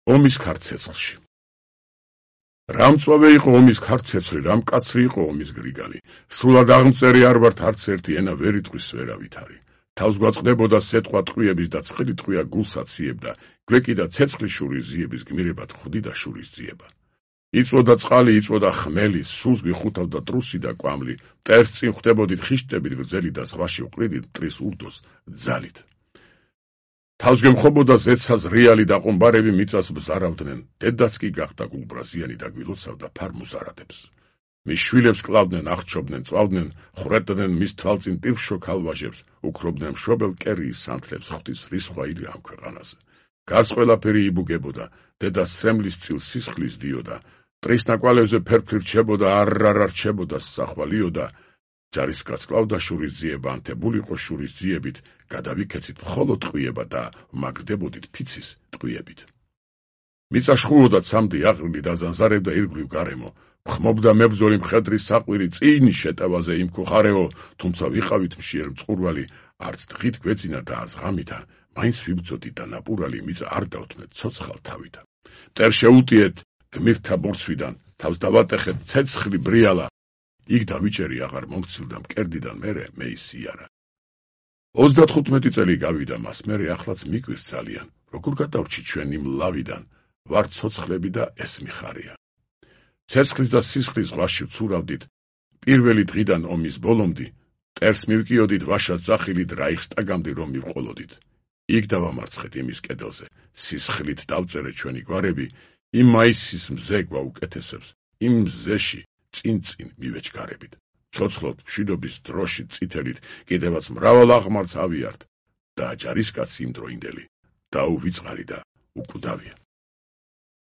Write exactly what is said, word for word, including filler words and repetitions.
ომის ქარცეცხლში. რა მწვავე იყო ომის ქარცეცხლი, რა მკაცრი იყო ომის გრიგალი. სრულად აღმწერი არ ვართ არც ერთი ენა ვერ იტყვის ვერავითარი. თავს გვაწყდებოდა სეტყვა ტყვიების და ცხელი ტყვია გულს აციებდა, გვეკიდა ცეცხლის შურის ზიების გმირებად ხვდი და შურის ძიება. იწვოდა წყალი, იწვოდა ხმელი, სულს გვიხუთავდა ტრუსი და კვამლი, მტერს წინ ხვდებოდით ხიშტებით გრძელი და ზღვაში ვყრიდით მტრის ურდოს ძალით. თავს გემხობოდა ზეცა ზრიალი და ყუმბარები მიწას ბზარავდნენ, დედაც კი გახდა გულბრაზიანი და გვილოცავდა ფარმუზარადებს. მის შვილებს კლავდნენ, აღჩობდნენ, წვავდნენ, ხრეტდნენ მის თვალწინ პირშო ქალვაჟებს, უქრობდნენ მშობელ კერიის სანთლებს ღვთის რისხვა ილია ამ ქვეყანაზე. გარს ყველაფერი იბუგებოდა, დედა სრემლის წილ სისხლის დიოდა, მტრის ნაკვალევზე ფერფლი რჩებოდა, არ-არ რჩებოდა, სახვალიოდა, ჯარისკაც კლავდა შურის ძიება, ანთებულიყო შურის ძიებით, გადავიქეცით მხოლოდ ტყვიება და მაგდებოდით ფიცის ტყვიებით. მიწა შხულოდა ცამდი აყრილი დაზანზარებდა ირგვლივ გარემო, ხმობდა მებრძოლი მხედრის საყვირი წინ შეტევაზე იმქუხარეო, თუმცა ვიყავით მშიერ მწყურვალი, არც დღით გვეძინა და არც ღამითა, მაინც ვიბრძოდით და ნაპურალი მიწა არ დავთმეთ ცოცხალ თავითა. მტერ შეუტიეთ გმირთა ბორცვიდან, თავს დავატეხეთ ცეცხლი ბრიალა, იქ დავიჭერი აღარ მომცილდა მკერდიდან მერე მეისიარა. ოცდათხუთმეტი წელი გავიდა მას მერე ახლაც მიკვირს ძალიან, როგორ გადავრჩით ჩვენ იმ ლავიდან, ვართ ცოცხლები და ეს მიხარია. ცეცხლის და სისხლის ზღვაში ვცურავდით, პირველი დღიდან ომის ბოლომდე, მტერს მივკიოდით ვაშას ძახილით რაიხსტაგამდე რომ მივყოლოდით. იქ დავამარცხეთ იმის კედელზე, სისხლით დავწერეთ ჩვენი გვარები, იმ მაისის მზე გვაუკეთესებს, იმ მზეში წინ-წინ მივეჩქარებით. ცოცხლობთ მშვიდობის დროში წითელით, კიდევაც მრავალ აღმართს ავიართ და ჯარისკაცი იმდროინდელი, დაუვიწყარი და უკვდავია.